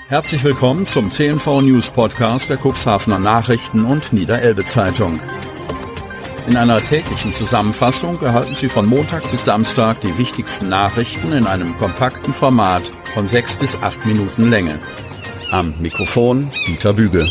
Herzlich willkommen zum CNV News Podcast der Cuxhavener Nachrichten und Niederelbe Zeitung. In einer täglichen Zusammenfassung erhalten Sie von Montag bis Samstag die wichtigsten Nachrichten in einem kompakten Format von 6 bis 8 Minuten Länge. Am Mikrofon Dieter Büge.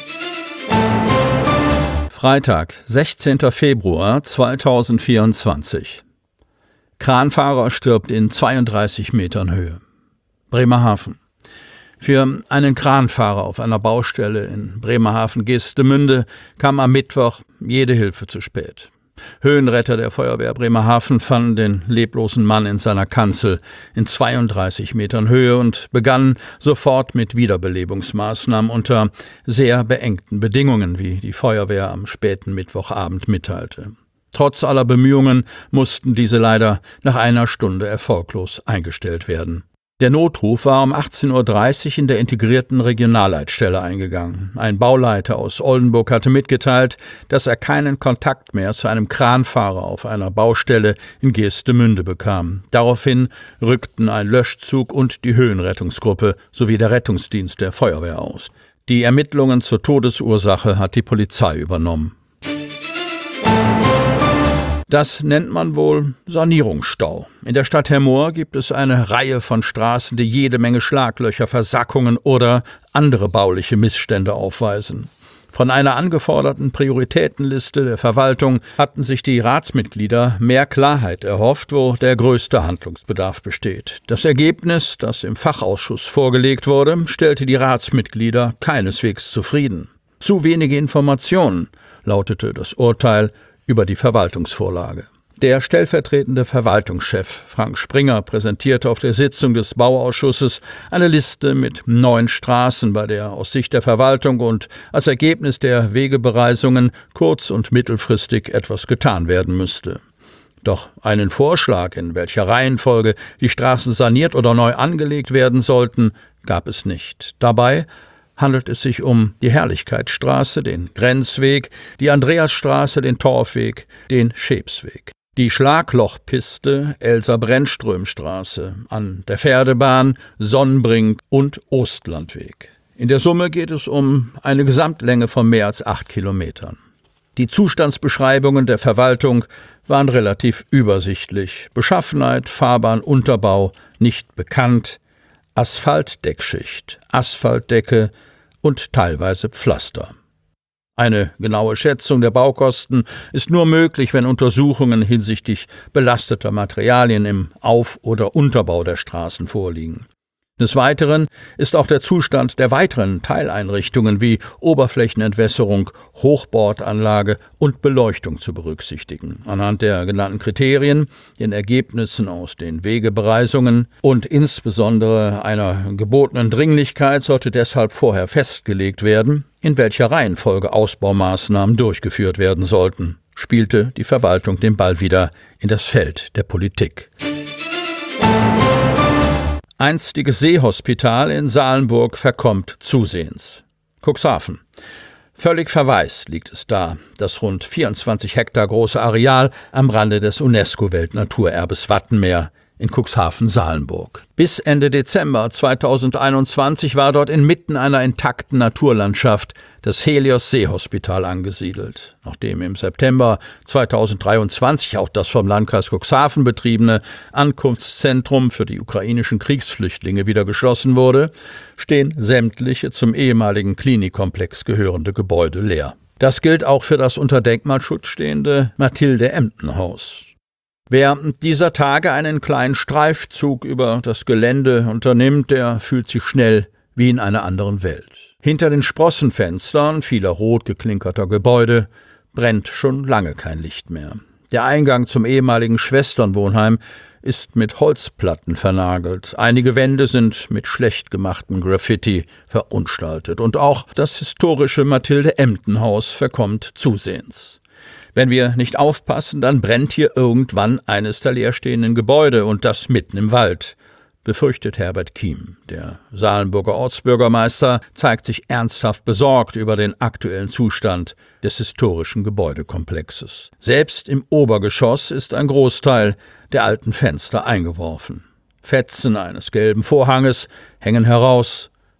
Freitag, 16. Februar 2024. Kranfahrer stirbt in 32 Metern Höhe. Bremerhaven. Für einen Kranfahrer auf einer Baustelle in Bremerhaven-Geestemünde kam am Mittwoch jede Hilfe zu spät. Höhenretter der Feuerwehr Bremerhaven fanden den leblosen Mann in seiner Kanzel in 32 Metern Höhe und begannen sofort mit Wiederbelebungsmaßnahmen unter sehr beengten Bedingungen, wie die Feuerwehr am späten Mittwochabend mitteilte. Trotz aller Bemühungen mussten diese leider nach einer Stunde erfolglos eingestellt werden. Der Notruf war um 18:30 Uhr in der integrierten Regionalleitstelle eingegangen. Ein Bauleiter aus Oldenburg hatte mitgeteilt, dass er keinen Kontakt mehr zu einem Kranfahrer auf einer Baustelle in Geestemünde bekam. Daraufhin rückten ein Löschzug und die Höhenrettungsgruppe sowie der Rettungsdienst der Feuerwehr aus. Die Ermittlungen zur Todesursache hat die Polizei übernommen. Das nennt man wohl Sanierungsstau. In der Stadt Hemmoor gibt es eine Reihe von Straßen, die jede Menge Schlaglöcher, Versackungen oder andere bauliche Missstände aufweisen. Von einer angeforderten Prioritätenliste der Verwaltung hatten sich die Ratsmitglieder mehr Klarheit erhofft, wo der größte Handlungsbedarf besteht. Das Ergebnis, das im Fachausschuss vorgelegt wurde, stellte die Ratsmitglieder keineswegs zufrieden. Zu wenige Informationen, lautete das Urteil über die Verwaltungsvorlage. Der stellvertretende Verwaltungschef Frank Springer präsentierte auf der Sitzung des Bauausschusses eine Liste mit 9 Straßen, bei der aus Sicht der Verwaltung und als Ergebnis der Wegebereisungen kurz- und mittelfristig etwas getan werden müsste. Doch einen Vorschlag, in welcher Reihenfolge die Straßen saniert oder neu angelegt werden sollten, gab es nicht. Dabei handelt es sich um die Herrlichkeitsstraße, den Grenzweg, die Andreasstraße, den Torfweg, den Schepsweg. Die Schlaglochpiste Elsa-Brennström-Straße, an der Pferdebahn, Sonnenbrink und Ostlandweg. In der Summe geht es um eine Gesamtlänge von mehr als 8 Kilometern. Die Zustandsbeschreibungen der Verwaltung waren relativ übersichtlich. Beschaffenheit, Fahrbahn, Unterbau nicht bekannt, Asphaltdeckschicht, Asphaltdecke und teilweise Pflaster. Eine genaue Schätzung der Baukosten ist nur möglich, wenn Untersuchungen hinsichtlich belasteter Materialien im Auf- oder Unterbau der Straßen vorliegen. Des Weiteren ist auch der Zustand der weiteren Teileinrichtungen wie Oberflächenentwässerung, Hochbordanlage und Beleuchtung zu berücksichtigen. Anhand der genannten Kriterien, den Ergebnissen aus den Wegebereisungen und insbesondere einer gebotenen Dringlichkeit sollte deshalb vorher festgelegt werden, in welcher Reihenfolge Ausbaumaßnahmen durchgeführt werden sollten, spielte die Verwaltung den Ball wieder in das Feld der Politik. Einstiges Seehospital in Salenburg verkommt zusehends. Cuxhaven. Völlig verwaist liegt es da, das rund 24 Hektar große Areal am Rande des UNESCO-Weltnaturerbes Wattenmeer in Cuxhaven-Salenburg. Bis Ende Dezember 2021 war dort inmitten einer intakten Naturlandschaft das Helios Seehospital angesiedelt. Nachdem im September 2023 auch das vom Landkreis Cuxhaven betriebene Ankunftszentrum für die ukrainischen Kriegsflüchtlinge wieder geschlossen wurde, stehen sämtliche zum ehemaligen Klinikkomplex gehörende Gebäude leer. Das gilt auch für das unter Denkmalschutz stehende Mathilde-Emden-Haus. Wer dieser Tage einen kleinen Streifzug über das Gelände unternimmt, der fühlt sich schnell wie in einer anderen Welt. Hinter den Sprossenfenstern vieler rot geklinkerter Gebäude brennt schon lange kein Licht mehr. Der Eingang zum ehemaligen Schwesternwohnheim ist mit Holzplatten vernagelt. Einige Wände sind mit schlecht gemachtem Graffiti verunstaltet. Und auch das historische Mathilde-Emden-Haus verkommt zusehends. Wenn wir nicht aufpassen, dann brennt hier irgendwann eines der leerstehenden Gebäude und das mitten im Wald, befürchtet Herbert Kiem. Der Salenburger Ortsbürgermeister zeigt sich ernsthaft besorgt über den aktuellen Zustand des historischen Gebäudekomplexes. Selbst im Obergeschoss ist ein Großteil der alten Fenster eingeworfen. Fetzen eines gelben Vorhanges hängen heraus,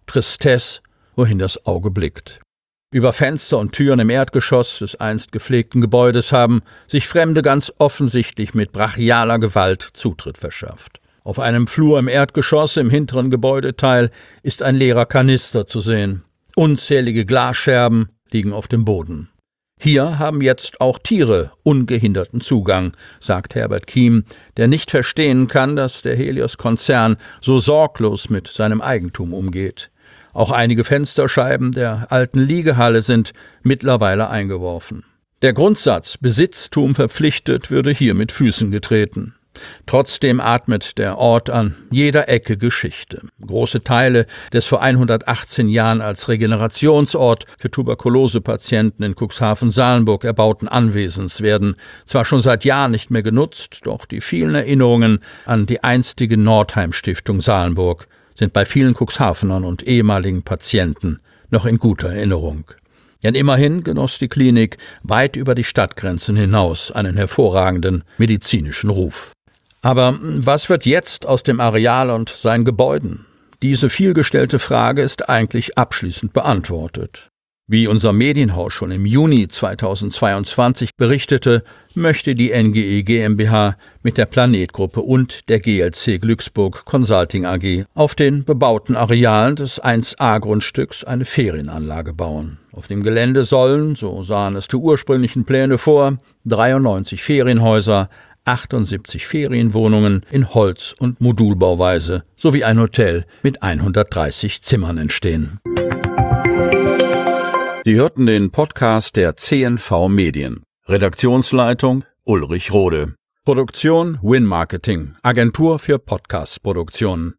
Tristesse, wohin das Auge blickt. Über Fenster und Türen im Erdgeschoss des einst gepflegten Gebäudes haben sich Fremde ganz offensichtlich mit brachialer Gewalt Zutritt verschafft. Auf einem Flur im Erdgeschoss im hinteren Gebäudeteil ist ein leerer Kanister zu sehen. Unzählige Glasscherben liegen auf dem Boden. Hier haben jetzt auch Tiere ungehinderten Zugang, sagt Herbert Kiem, der nicht verstehen kann, dass der Helios-Konzern so sorglos mit seinem Eigentum umgeht. Auch einige Fensterscheiben der alten Liegehalle sind mittlerweile eingeworfen. Der Grundsatz Besitztum verpflichtet würde hier mit Füßen getreten. Trotzdem atmet der Ort an jeder Ecke Geschichte. Große Teile des vor 118 Jahren als Regenerationsort für Tuberkulosepatienten in Cuxhaven-Salenburg erbauten Anwesens werden zwar schon seit Jahren nicht mehr genutzt, doch die vielen Erinnerungen an die einstige Nordheim-Stiftung Salenburg sind bei vielen Cuxhavenern und ehemaligen Patienten noch in guter Erinnerung. Denn immerhin genoss die Klinik weit über die Stadtgrenzen hinaus einen hervorragenden medizinischen Ruf. Aber was wird jetzt aus dem Areal und seinen Gebäuden? Diese vielgestellte Frage ist eigentlich abschließend beantwortet. Wie unser Medienhaus schon im Juni 2022 berichtete, möchte die NGE GmbH mit der Planetgruppe und der GLC Glücksburg Consulting AG auf den bebauten Arealen des 1A-Grundstücks eine Ferienanlage bauen. Auf dem Gelände sollen, so sahen es die ursprünglichen Pläne vor, 93 Ferienhäuser, 78 Ferienwohnungen in Holz- und Modulbauweise sowie ein Hotel mit 130 Zimmern entstehen. Sie hörten den Podcast der CNV Medien. Redaktionsleitung Ulrich Rode. Produktion Win Marketing, Agentur für Podcast-Produktionen.